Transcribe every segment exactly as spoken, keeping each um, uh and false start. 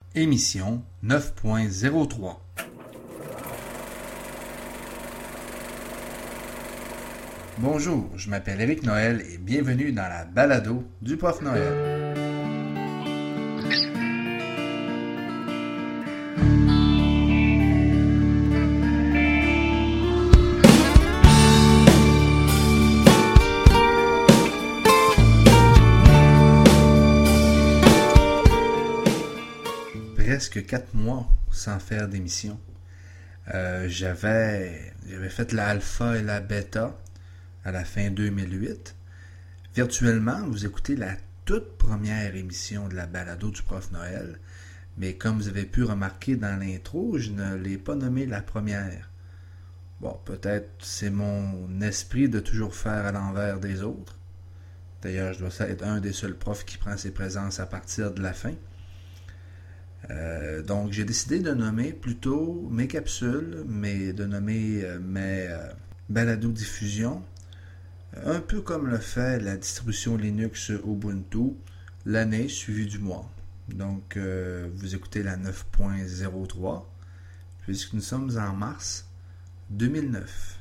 Émission neuf point zéro trois. Bonjour, je m'appelle Éric Noël et bienvenue dans la balado du Prof Noël. Presque quatre mois sans faire d'émission. Euh, j'avais, j'avais fait la alpha et la bêta à la fin deux mille huit. Virtuellement, vous écoutez la toute première émission de la balado du Prof Noël, mais comme vous avez pu remarquer dans l'intro, je ne l'ai pas nommée la première. Bon, peut-être c'est mon esprit de toujours faire à l'envers des autres. D'ailleurs, je dois être un des seuls profs qui prend ses présences à partir de la fin. Euh, donc, j'ai décidé de nommer plutôt mes capsules, mais de nommer euh, mes euh, balados-diffusions, un peu comme le fait la distribution Linux Ubuntu, l'année suivie du mois. Donc, euh, vous écoutez la neuf point zéro trois, puisque nous sommes en mars deux mille neuf.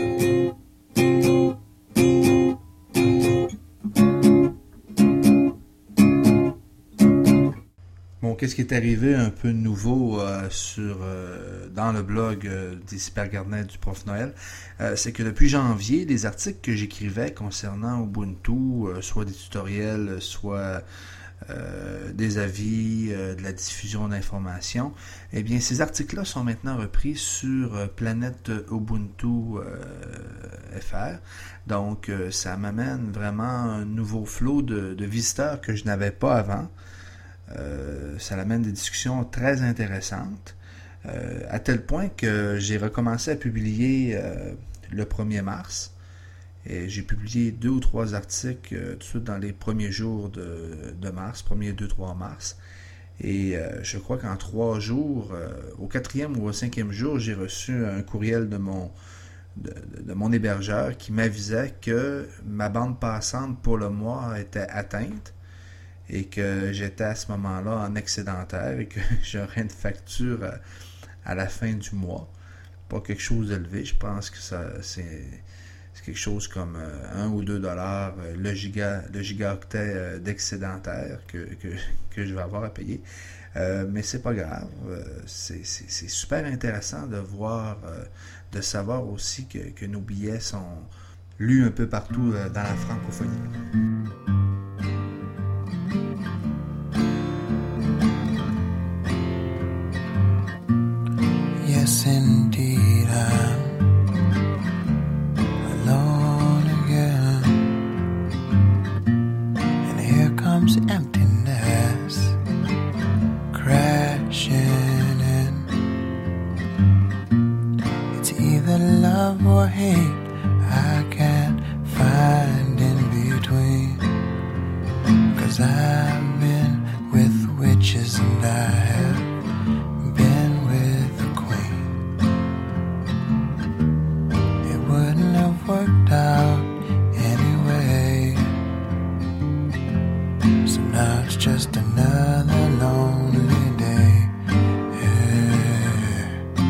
Bon, qu'est-ce qui est arrivé un peu nouveau euh, sur euh, dans le blog euh, des Cybergarnets du Prof Noël, euh, c'est que depuis janvier, les articles que j'écrivais concernant Ubuntu, euh, soit des tutoriels, soit euh, des avis, euh, de la diffusion d'informations, eh bien, ces articles-là sont maintenant repris sur euh, Planète Ubuntu euh, F R. Donc, euh, ça m'amène vraiment un nouveau flot de, de visiteurs que je n'avais pas avant. Euh, ça amène des discussions très intéressantes, euh, à tel point que j'ai recommencé à publier euh, le premier mars. Et j'ai publié deux ou trois articles euh, tout de suite dans les premiers jours de, de mars, premier deux trois mars. Et euh, je crois qu'en trois jours, euh, au quatrième ou au cinquième jour, j'ai reçu un courriel de mon, de, de mon hébergeur qui m'avisait que ma bande passante pour le mois était atteinte. Et que j'étais à ce moment-là en excédentaire et que j'aurais une facture à, à la fin du mois. Pas quelque chose d'élevé, je pense que ça c'est, c'est quelque chose comme un ou deux dollars le, giga, le gigaoctet d'excédentaire que, que, que je vais avoir à payer. Euh, mais c'est pas grave. C'est, c'est, c'est super intéressant de voir, de savoir aussi que, que nos billets sont lus un peu partout dans la francophonie. Yes, indeed, I'm alone again. And here comes emptiness crashing in. It's either love or hate, I can't find in between. 'Cause I've been with witches and I have been with the queen. It wouldn't have worked out anyway. So now it's just another lonely day. Yeah.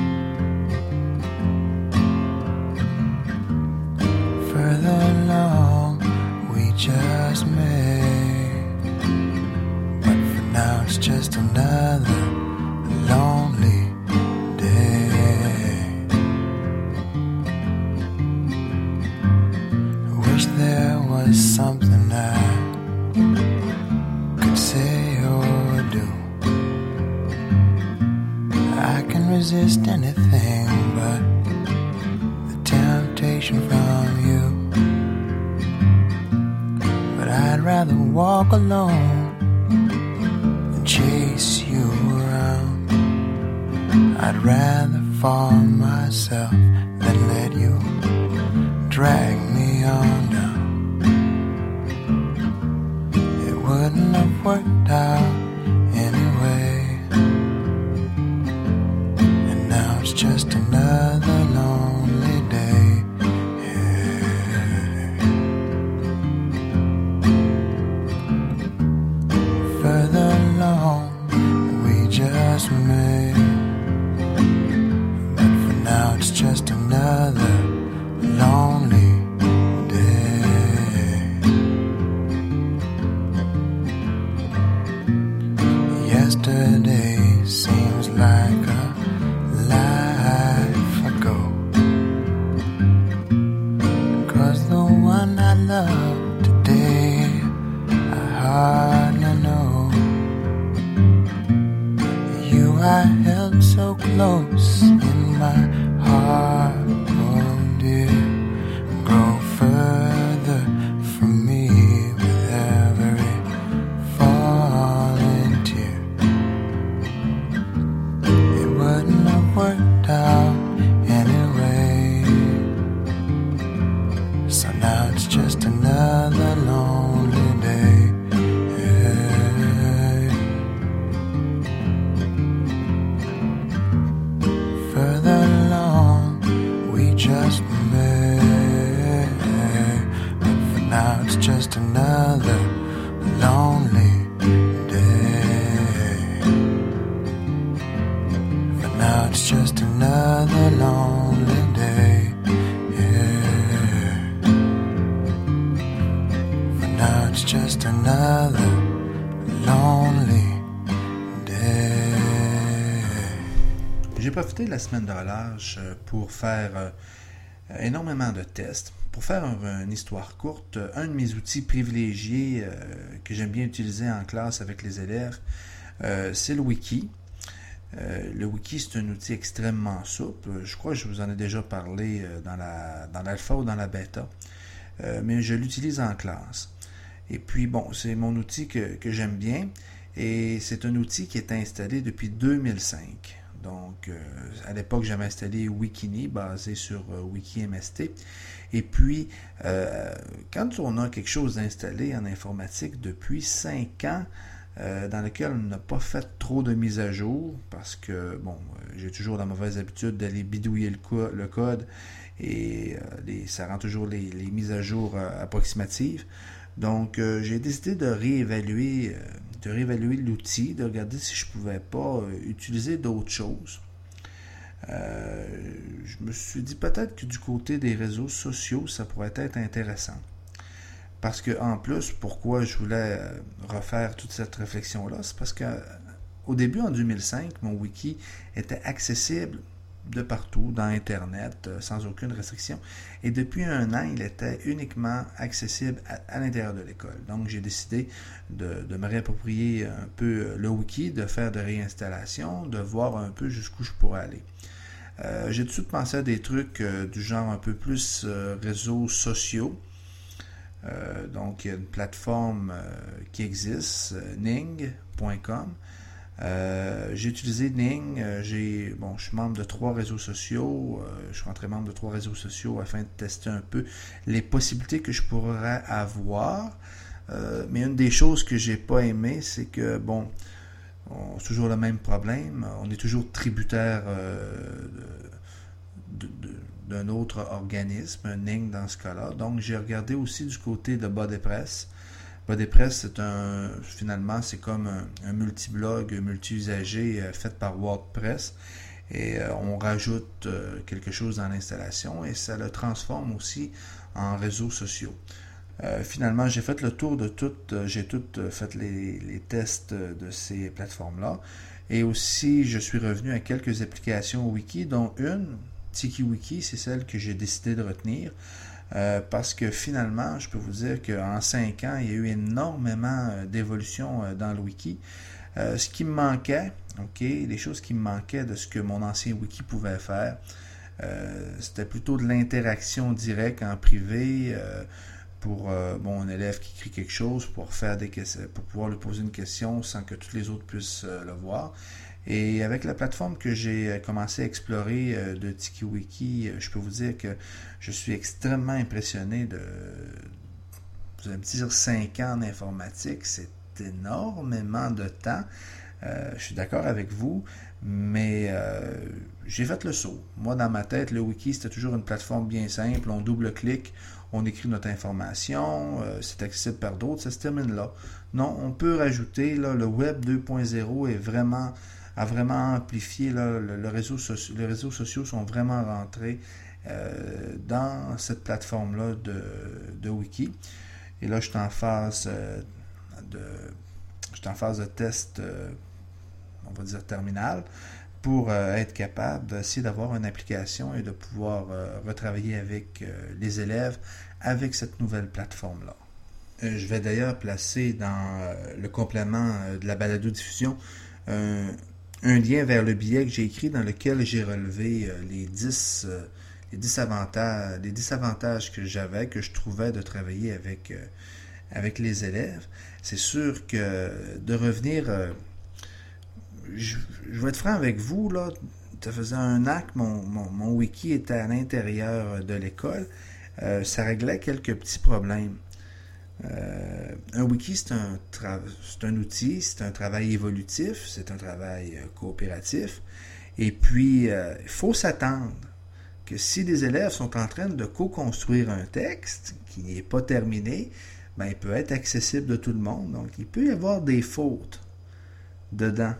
Further along we just made, but for now it's just another lonely day. Wish there was something I could say or do. I can resist anything but the temptation from you. But I'd rather walk alone than chase you around. I'd rather fall myself than let you drag me on down. It wouldn't have worked out anyway. And now it's just another lonely day. Yeah. Further along we just just me. But for now it's just another lonely day. Yesterday seems like a life ago, 'cause the one I love today I hardly know. You I held so close in my heart, oh dear, grow further from me with every falling tear. It wouldn't have worked out anyway, so now it's just another lonely day. Yeah. Further along we just met, but for now it's just another lonely day. For now it's just another lonely day. Yeah. For now it's just another lonely day. J'ai profité de la semaine de relâche pour faire euh, énormément de tests. Pour faire un, une histoire courte, un de mes outils privilégiés euh, que j'aime bien utiliser en classe avec les élèves, euh, c'est le wiki. Euh, le wiki, c'est un outil extrêmement souple. Je crois que je vous en ai déjà parlé euh, dans la dans l'alpha ou dans la bêta, euh, mais je l'utilise en classe. Et puis, bon, c'est mon outil que, que j'aime bien, et c'est un outil qui est installé depuis deux mille cinq. Donc, euh, à l'époque, j'avais installé Wikini, basé sur euh, WikiMST. Et puis, euh, quand on a quelque chose installé en informatique depuis cinq ans, euh, dans lequel on n'a pas fait trop de mises à jour, parce que, bon, euh, j'ai toujours la mauvaise habitude d'aller bidouiller le, co- le code, et euh, les, ça rend toujours les, les mises à jour euh, approximatives. Donc, euh, j'ai décidé de réévaluer, euh, de réévaluer l'outil, de regarder si je ne pouvais pas euh, utiliser d'autres choses. Euh, je me suis dit peut-être que du côté des réseaux sociaux, ça pourrait être intéressant. Parce que, en plus, pourquoi je voulais euh, refaire toute cette réflexion-là, c'est parce que au début, en deux mille cinq, mon wiki était accessible de partout, dans Internet, euh, sans aucune restriction. Et depuis un an, il était uniquement accessible à, à l'intérieur de l'école. Donc, j'ai décidé de, de me réapproprier un peu le wiki, de faire des réinstallations, de voir un peu jusqu'où je pourrais aller. Euh, j'ai tout de suite pensé à des trucs euh, du genre un peu plus euh, réseaux sociaux. Euh, donc, il y a une plateforme euh, qui existe, euh, ning point com. Euh, j'ai utilisé Ning, euh, j'ai, bon, je suis membre de trois réseaux sociaux, euh, je suis rentré membre de trois réseaux sociaux afin de tester un peu les possibilités que je pourrais avoir. Euh, mais une des choses que j'ai pas aimé, c'est que, bon, on, c'est toujours le même problème, on est toujours tributaire euh, de, de, de, d'un autre organisme, un Ning dans ce cas-là. Donc, j'ai regardé aussi du côté de BuddyPress. BuddyPress, c'est un, finalement, c'est comme un, un multi-blog, multi-usager euh, fait par WordPress. Et euh, on rajoute euh, quelque chose dans l'installation et ça le transforme aussi en réseaux sociaux. Euh, finalement, j'ai fait le tour de tout, euh, j'ai tout euh, fait les, les tests de ces plateformes-là. Et aussi, je suis revenu à quelques applications wiki, dont une, TikiWiki, c'est celle que j'ai décidé de retenir. Euh, parce que finalement, je peux vous dire qu'en cinq ans, il y a eu énormément euh, d'évolution euh, dans le wiki. Euh, ce qui me manquait, ok, les choses qui me manquaient de ce que mon ancien wiki pouvait faire, euh, c'était plutôt de l'interaction directe en privé euh, pour euh, bon, un élève qui écrit quelque chose, pour faire des questions, pour pouvoir lui poser une question sans que tous les autres puissent euh, le voir. Et avec la plateforme que j'ai commencé à explorer euh, de TikiWiki, euh, je peux vous dire que je suis extrêmement impressionné de, vous allez me dire, cinq ans en informatique, c'est énormément de temps. Euh, je suis d'accord avec vous, mais euh, j'ai fait le saut. Moi, dans ma tête, le wiki, c'était toujours une plateforme bien simple. On double-clique, on écrit notre information, euh, c'est accessible par d'autres, ça se termine là. Non, on peut rajouter, là, le web deux point zéro est vraiment a vraiment amplifié, là, le, le réseau soci- les réseaux sociaux sont vraiment rentrés euh, dans cette plateforme-là de, de Wiki. Et là, je suis en phase euh, de, je suis en phase de test, euh, on va dire terminal, pour euh, être capable d'essayer d'avoir une application et de pouvoir euh, retravailler avec euh, les élèves avec cette nouvelle plateforme-là. Euh, je vais d'ailleurs placer dans euh, le complément euh, de la balado-diffusion euh, un lien vers le billet que j'ai écrit dans lequel j'ai relevé euh, les dix, euh, les dix avantages, les dix avantages que j'avais, que je trouvais de travailler avec, euh, avec les élèves. C'est sûr que de revenir... Euh, Je, je vais être franc avec vous, là, ça faisait un an que mon, mon, mon wiki était à l'intérieur de l'école. Euh, ça réglait quelques petits problèmes. Euh, un wiki, c'est un, tra- c'est un outil, c'est un travail évolutif, c'est un travail euh, coopératif. Et puis, euh, il faut s'attendre que si des élèves sont en train de co-construire un texte qui n'est pas terminé, ben, il peut être accessible de tout le monde. Donc, il peut y avoir des fautes dedans.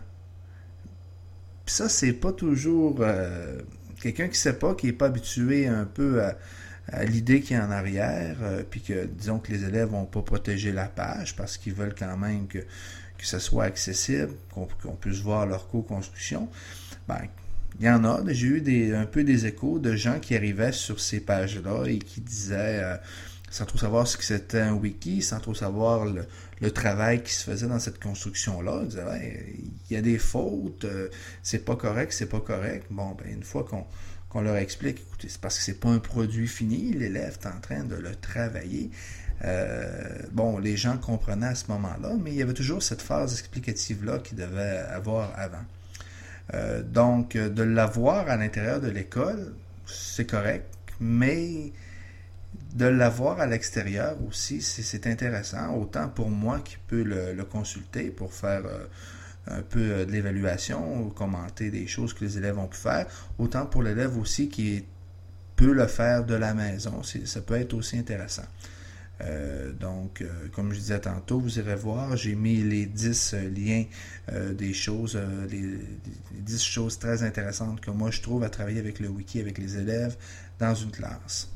Puis ça, c'est pas toujours euh, quelqu'un qui sait pas, qui est pas habitué un peu à, à l'idée qu'il y a en arrière, euh, puis que, disons que les élèves vont pas protéger la page parce qu'ils veulent quand même que, que ça soit accessible, qu'on, qu'on puisse voir leur co-construction. Ben, il y en a, j'ai eu des, un peu des échos de gens qui arrivaient sur ces pages-là et qui disaient, euh, sans trop savoir ce que c'était un wiki, sans trop savoir le, le travail qui se faisait dans cette construction-là, ils disaient, ouais, il y a des fautes, euh, c'est pas correct, c'est pas correct. Bon, ben une fois qu'on, qu'on leur explique, écoutez, c'est parce que c'est pas un produit fini, l'élève est en train de le travailler. Euh, bon, les gens comprenaient à ce moment-là, mais il y avait toujours cette phase explicative-là qu'ils devaient avoir avant. Euh, donc, de l'avoir à l'intérieur de l'école, c'est correct, mais de l'avoir à l'extérieur aussi, c'est, c'est intéressant, autant pour moi qui peux le, le consulter pour faire euh, un peu de l'évaluation ou commenter des choses que les élèves ont pu faire, autant pour l'élève aussi qui peut le faire de la maison. C'est, ça peut être aussi intéressant. Euh, donc, euh, comme je disais tantôt, vous irez voir, j'ai mis les dix euh, liens euh, des choses, euh, les, les dix choses très intéressantes que moi je trouve à travailler avec le wiki, avec les élèves dans une classe.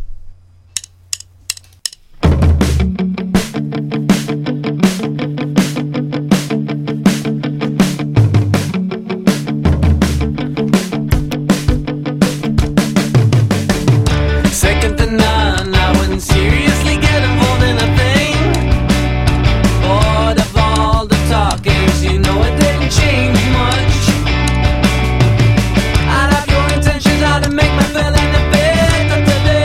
Second to none, I wouldn't seriously get involved in a thing. Bored of all the talkings, you know it didn't change much. I'd have your intentions, how to make my feeling a bit of today.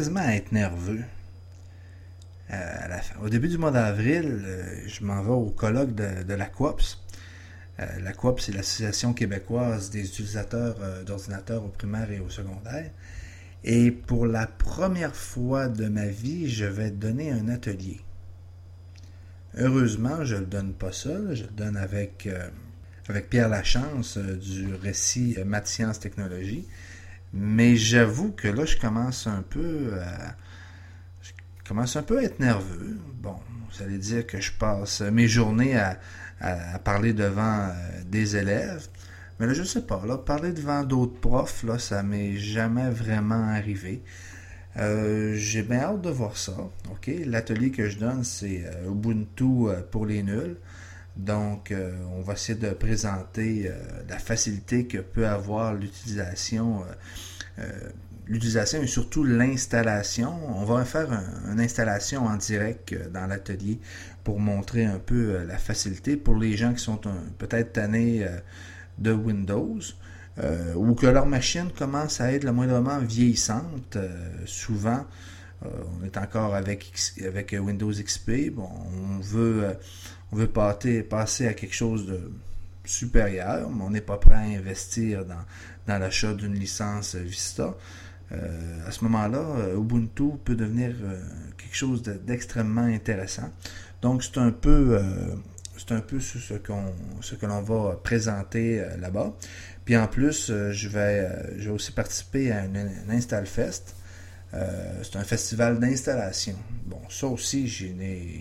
quasiment à être nerveux. Euh, à la fin, au début du mois d'avril, euh, je m'en vais au colloque de, de la Q O P S. Euh, la Q O P S, c'est l'Association québécoise des utilisateurs euh, d'ordinateurs au primaire et au secondaire. Et pour la première fois de ma vie, je vais donner un atelier. Heureusement, je ne le donne pas seul, je le donne avec, euh, avec Pierre Lachance euh, du récit euh, Maths, Sciences, Technologie. Mais j'avoue que là, je commence un peu à, je commence un peu à être nerveux. Bon, vous allez dire que je passe mes journées à, à, à parler devant euh, des élèves. Mais là, je sais pas, là, parler devant d'autres profs, là, ça m'est jamais vraiment arrivé. Euh, j'ai bien hâte de voir ça. Ok, l'atelier que je donne, c'est euh, Ubuntu euh, pour les nuls. Donc, euh, on va essayer de présenter euh, la facilité que peut avoir l'utilisation, euh, euh, l'utilisation et surtout l'installation. On va faire un, une installation en direct euh, dans l'atelier pour montrer un peu euh, la facilité pour les gens qui sont un, peut-être tannés euh, de Windows. Euh, ou que leur machine commence à être le moindrement vieillissante. Euh, souvent, euh, on est encore avec, avec Windows X P. Bon, on veut, euh, on veut passer, passer à quelque chose de supérieur, mais on n'est pas prêt à investir dans, dans l'achat d'une licence Vista. Euh, à ce moment-là, Ubuntu peut devenir euh, quelque chose de, d'extrêmement intéressant. Donc, c'est un peu... Euh, C'est un peu ce, qu'on, ce que l'on va présenter euh, là-bas. Puis en plus, euh, je, vais, euh, je vais aussi participer à une, une InstallFest. Euh, c'est un festival d'installation. Bon, ça aussi, j'ai,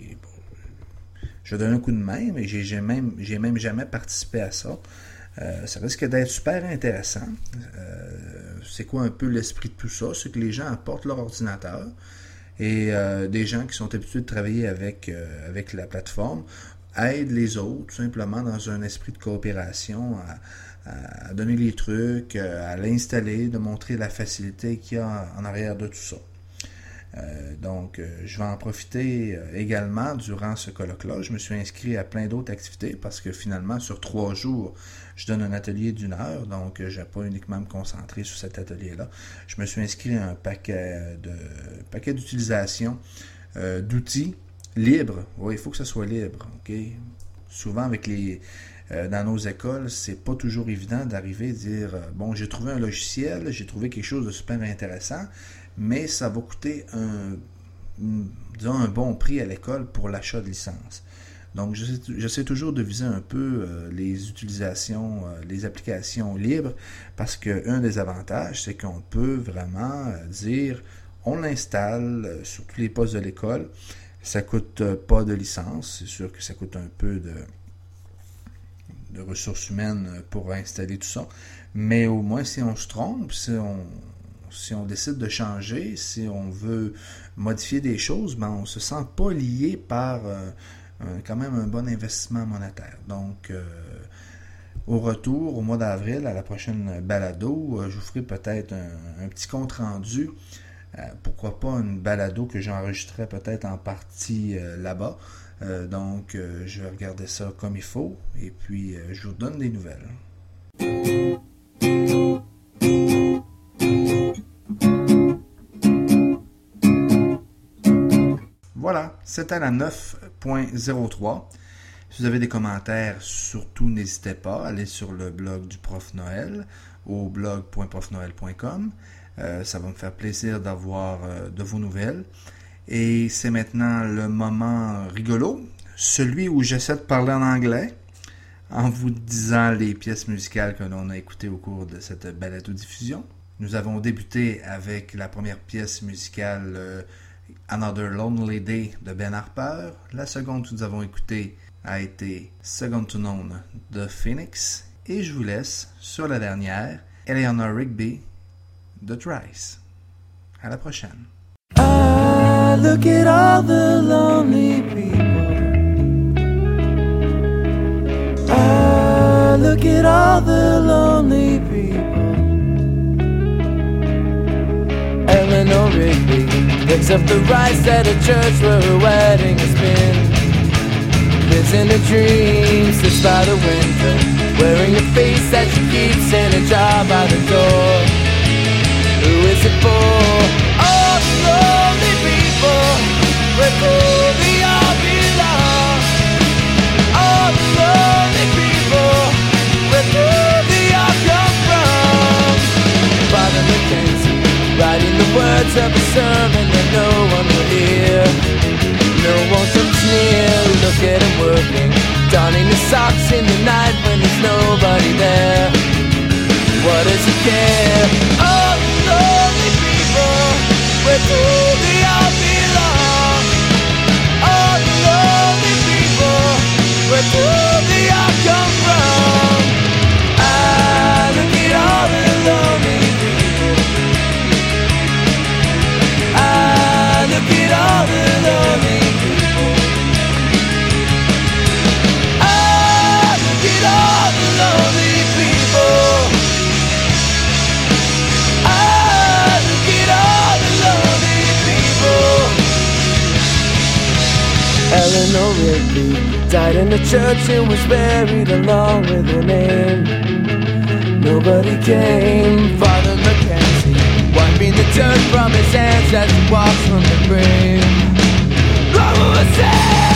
bon, je donne un coup de main, mais j'ai, j'ai, même, j'ai même jamais participé à ça. Euh, ça risque d'être super intéressant. Euh, c'est quoi un peu l'esprit de tout ça? C'est que les gens apportent leur ordinateur et euh, des gens qui sont habitués de travailler avec, euh, avec la plateforme aide les autres, tout simplement dans un esprit de coopération, à, à donner les trucs, à l'installer, de montrer la facilité qu'il y a en arrière de tout ça. Euh, donc, je vais en profiter également durant ce colloque-là. Je me suis inscrit à plein d'autres activités parce que finalement, sur trois jours, je donne un atelier d'une heure, donc je ne vais pas uniquement me concentrer sur cet atelier-là. Je me suis inscrit à un paquet, de, paquet d'utilisation euh, d'outils libre, oui, il faut que ça soit libre, ok. Souvent avec les, euh, dans nos écoles, c'est pas toujours évident d'arriver et dire euh, bon, j'ai trouvé un logiciel, j'ai trouvé quelque chose de super intéressant, mais ça va coûter un, disons un bon prix à l'école pour l'achat de licence. Donc, j'essaie toujours de viser un peu euh, les utilisations, euh, les applications libres, parce que un des avantages, c'est qu'on peut vraiment euh, dire on l'installe euh, sur tous les postes de l'école. Ça ne coûte pas de licence, c'est sûr que ça coûte un peu de, de ressources humaines pour installer tout ça, mais au moins si on se trompe, si on, si on décide de changer, si on veut modifier des choses, ben on ne se sent pas lié par euh, un, quand même un bon investissement monétaire. Donc, euh, au retour, au mois d'avril, à la prochaine balado, je vous ferai peut-être un, un petit compte-rendu. Euh, pourquoi pas une balado que j'enregistrais peut-être en partie euh, là-bas. Euh, donc, euh, je vais regarder ça comme il faut et puis euh, je vous donne des nouvelles. Voilà, c'était la neuf point zéro trois. Si vous avez des commentaires, surtout n'hésitez pas à aller sur le blog du Prof Noël au blog point prof noël point com. Euh, ça va me faire plaisir d'avoir euh, de vos nouvelles. Et c'est maintenant le moment rigolo, celui où j'essaie de parler en anglais en vous disant les pièces musicales que l'on a écoutées au cours de cette balado-diffusion. Nous avons débuté avec la première pièce musicale euh, Another Lonely Day de Ben Harper. La seconde que nous avons écoutée a été Second to None de Phoenix. Et je vous laisse sur la dernière, Eleanor Rigby de Trice. À la prochaine. I look at all the lonely people. I look at all the lonely people. Eleanor Rigby picks up the rice at a church where her wedding has been. Lives in her dreams, sits by the window, wearing a face that she keeps in a jar by the door. Who is it for? Oh, Lord. no one will hear. No one comes near, look at him working, donning his socks in the night when there's nobody there. What does he care? Oh, lonely people, where do they all belong? Oh, lonely people, where do they all come from? I look at all the lonely people. I look at all the lonely people. I look at all the lonely people. I look at all the lonely people. Eleanor Rigby died in the church and was buried along with her name. Nobody came. Father Mackenzie wiping the dirt from his hands as he walks from the grave. Mama was sad.